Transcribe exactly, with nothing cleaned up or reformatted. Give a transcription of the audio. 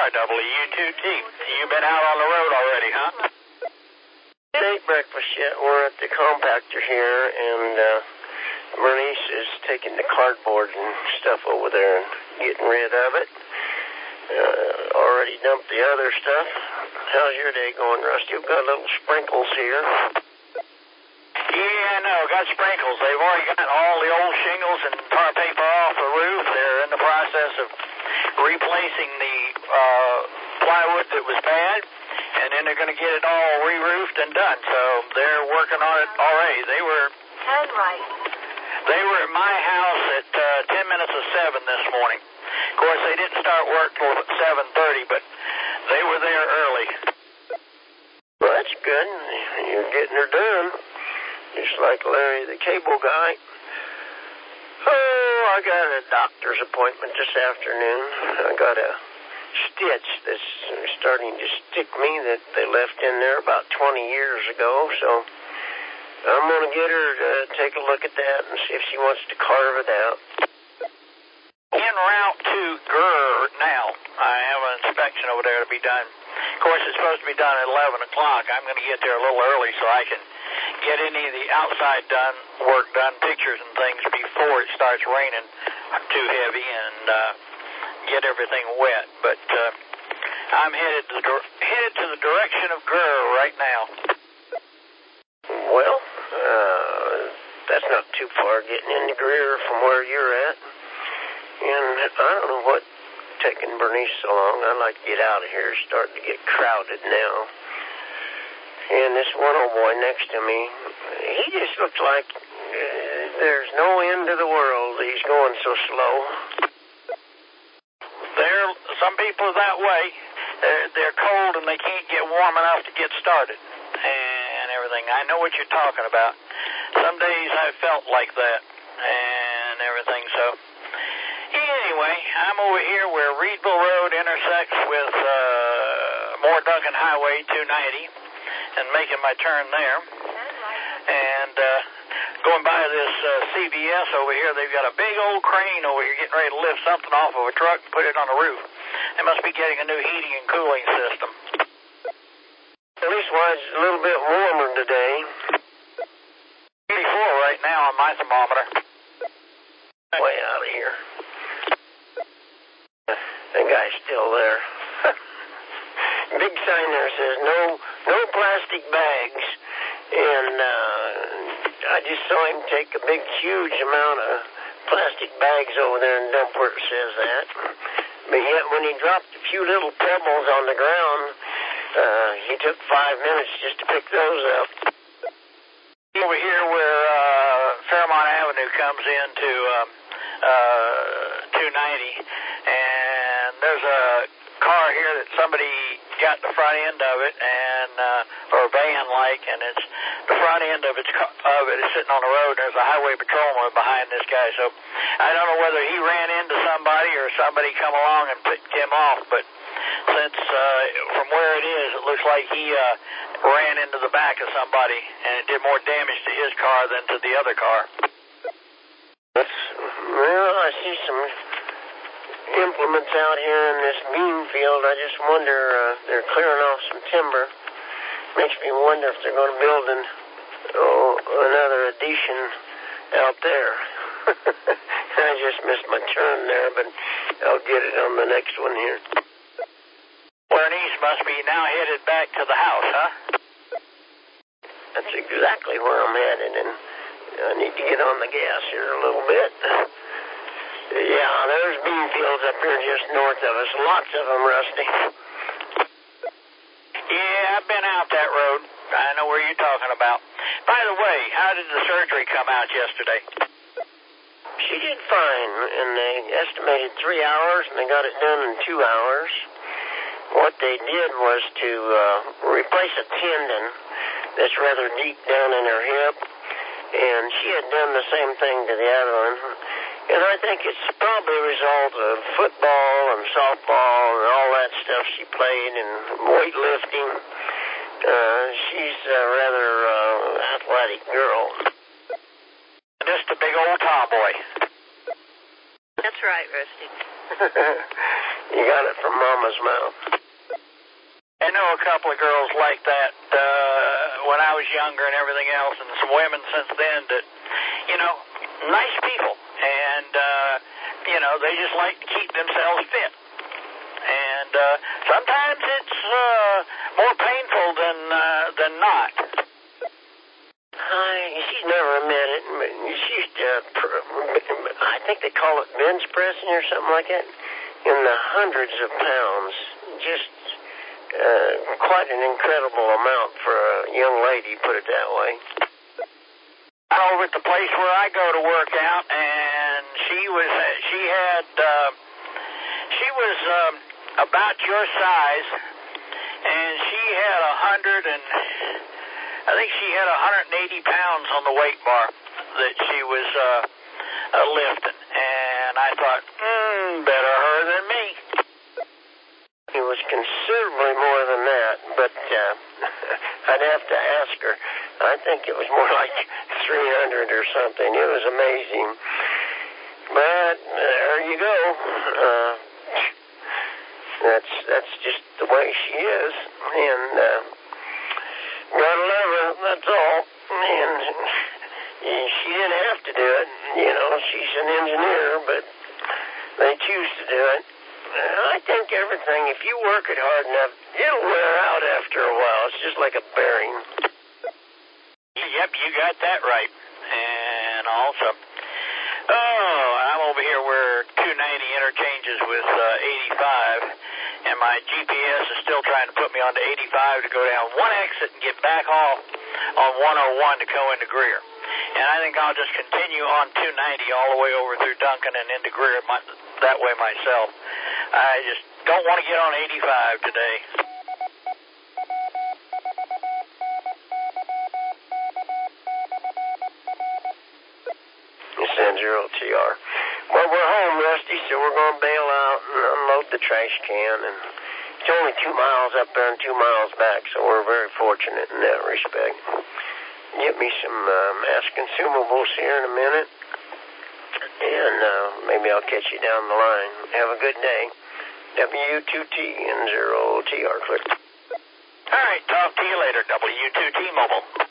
W two T. You've been out on the road already, huh? Didn't eat breakfast yet. We're at the compactor here, and uh, Bernice is taking the cardboard and stuff over there and getting rid of it. Uh, already dumped the other stuff. How's your day going, Rusty? We've got little sprinkles here. Yeah, no, got sprinkles. They've already got all the old shingles and tar paper off the roof. They're in the process of replacing the uh, plywood that was bad, and then they're going to get it all re-roofed and done. So they're working on it already. They were Turn right. they were at my house at uh, ten minutes of seven this morning. Of course, they didn't start work till seven thirty, but they were there early. Well, that's good. You're getting her done. Just like Larry, the cable guy. Oh, I got a doctor's appointment this afternoon. I got a stitch that's starting to stick me that they left in there about twenty years ago. So I'm going to get her to take a look at that and see if she wants to carve it out. En route to Gurr now. I have an inspection over there to be done. Of course, it's supposed to be done at eleven o'clock. I'm going to get there a little early so I can get any of the outside done work done, pictures and things before it starts raining too heavy and uh, get everything wet. But uh, I'm headed to, the, headed to the direction of Gurr right now. Well, uh, that's not too far getting into Greer from where you're at. And I don't know what taking Bernice so long. I'd like to get out of here. It's starting to get crowded now. And this one old boy next to me, he just looks like uh, there's no end to the world. He's going so slow. There, some people are that way. They're, they're cold and they can't get warm enough to get started and everything. I know what you're talking about. Some days I felt like that and everything. So anyway, I'm over here where Reedville Road intersects with uh, Moore Duncan Highway two ninety. And making my turn there, and uh, going by this uh, C V S over here, they've got a big old crane over here getting ready to lift something off of a truck and put it on the roof. They must be getting a new heating and cooling system. At least why it's a little bit warmer today. eighty-four right now on my thermometer. Way out of here. That guy's still there. Big sign there says no no plastic bags, and uh, I just saw him take a big huge amount of plastic bags over there and dump where it says that. But yet when he dropped a few little pebbles on the ground, uh, he took five minutes just to pick those up. Over here where uh, Fairmont Avenue comes into um, uh, two ninety, and there's a car here that somebody got the front end of it, and uh, or a van like, and it's the front end of its of it is sitting on the road. There's a highway patrolman behind this guy, so I don't know whether he ran into somebody or somebody come along and picked him off. But since uh, from where it is, it looks like he uh, ran into the back of somebody, and it did more damage to his car than to the other car. That's, well, I see some implements out here in this bean field. I just wonder, uh, they're clearing off some timber. Makes me wonder if they're going to build an, oh, another addition out there. I just missed my turn there, but I'll get it on the next one here. Bernice must be now headed back to the house, huh? That's exactly where I'm headed, and I need to get on the gas here a little bit. Yeah, there's bean fields up here just north of us. Lots of them, Rusty. Yeah, I've been out that road. I know where you're talking about. By the way, how did the surgery come out yesterday? She did fine, and they estimated three hours, and they got it done in two hours. What they did was to uh, replace a tendon that's rather deep down in her hip, and she had done the same thing to the other one. And I think it's probably a result of football and softball and all that stuff she played and weightlifting. Uh, she's a rather uh, athletic girl. Just a big old tomboy. That's right, Rusty. You got it from Mama's mouth. I know a couple of girls like that uh, when I was younger and everything else, and some women since then that, you know, nice people. And, uh, you know, they just like to keep themselves fit. And uh, sometimes it's uh, more painful than, uh, than not. I, she's never admitted it. But she used to, uh, I think they call it bench pressing or something like that, in the hundreds of pounds. Just uh, quite an incredible amount for a young lady, put it that way. Over at the place where I go to work out, and she was, she had, uh, she was um, about your size, and she had a hundred and, I think she had one hundred eighty pounds on the weight bar that she was uh, uh, lifting, and I thought, hmm, better her than me. It was considerably more than that, but uh, I'd have to ask her. I think it was more like three hundred or something. It was amazing. But uh, there you go. Uh, that's that's just the way she is, and uh, gotta love her. That's all. And she didn't have to do it. You know, she's an engineer, but they choose to do it. I think everything, if you work it hard enough, it'll wear out after a while. It's just like a bearing. Yep, you got that right. And also, oh, I'm over here where two ninety interchanges with uh, eighty-five, and my G P S is still trying to put me onto eighty-five to go down one exit and get back off on one oh one to go into Greer. And I think I'll just continue on two ninety all the way over through Duncan and into Greer my, that way myself. I just don't want to get on eighty-five today. It's N zero T R. Well, we're home, Rusty, so we're going to bail out and unload the trash can. And it's only two miles up there and two miles back, so we're very fortunate in that respect. Get me some uh, mass consumables here in a minute, and uh, maybe I'll catch you down the line. Have a good day. W two T N zero T R, clear. All right, talk to you later, W two T Mobile.